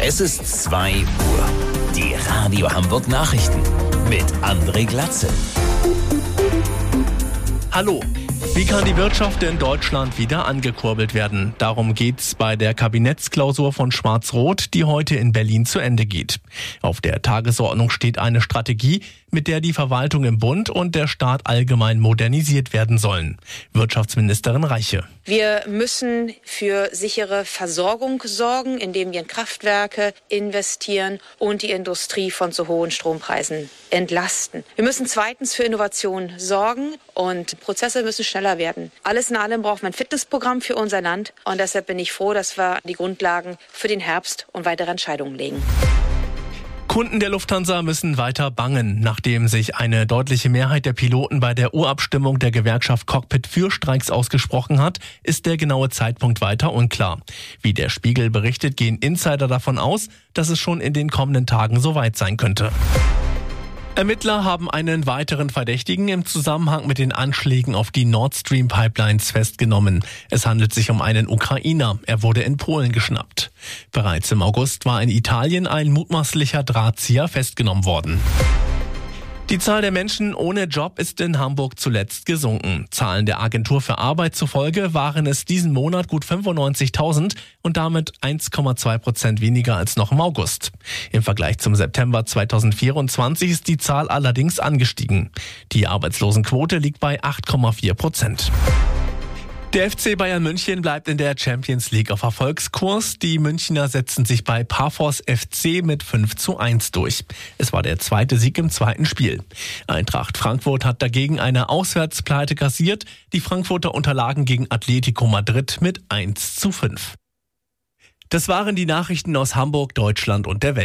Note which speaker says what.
Speaker 1: Es ist 2 Uhr. Die Radio Hamburg Nachrichten mit André Glatzel.
Speaker 2: Hallo. Wie kann die Wirtschaft in Deutschland wieder angekurbelt werden? Darum geht's bei der Kabinettsklausur von Schwarz-Rot, die heute in Berlin zu Ende geht. Auf der Tagesordnung steht eine Strategie, mit der die Verwaltung im Bund und der Staat allgemein modernisiert werden sollen. Wirtschaftsministerin Reiche.
Speaker 3: Wir müssen für sichere Versorgung sorgen, indem wir in Kraftwerke investieren und die Industrie von zu hohen Strompreisen entlasten. Wir müssen zweitens für Innovation sorgen und Prozesse müssen schneller werden. Alles in allem braucht man ein Fitnessprogramm für unser Land und deshalb bin ich froh, dass wir die Grundlagen für den Herbst und weitere Entscheidungen legen.
Speaker 2: Kunden der Lufthansa müssen weiter bangen. Nachdem sich eine deutliche Mehrheit der Piloten bei der Urabstimmung der Gewerkschaft Cockpit für Streiks ausgesprochen hat, ist der genaue Zeitpunkt weiter unklar. Wie der Spiegel berichtet, gehen Insider davon aus, dass es schon in den kommenden Tagen soweit sein könnte. Ermittler haben einen weiteren Verdächtigen im Zusammenhang mit den Anschlägen auf die Nord Stream Pipelines festgenommen. Es handelt sich um einen Ukrainer. Er wurde in Polen geschnappt. Bereits im August war in Italien ein mutmaßlicher Drahtzieher festgenommen worden. Die Zahl der Menschen ohne Job ist in Hamburg zuletzt gesunken. Zahlen der Agentur für Arbeit zufolge waren es diesen Monat gut 95.000 und damit 1,2% weniger als noch im August. Im Vergleich zum September 2024 ist die Zahl allerdings angestiegen. Die Arbeitslosenquote liegt bei 8,4%. Der FC Bayern München bleibt in der Champions League auf Erfolgskurs. Die Münchner setzen sich bei Paphos FC mit 5:1 durch. Es war der zweite Sieg im zweiten Spiel. Eintracht Frankfurt hat dagegen eine Auswärtspleite kassiert. Die Frankfurter unterlagen gegen Atletico Madrid mit 1:5. Das waren die Nachrichten aus Hamburg, Deutschland und der Welt.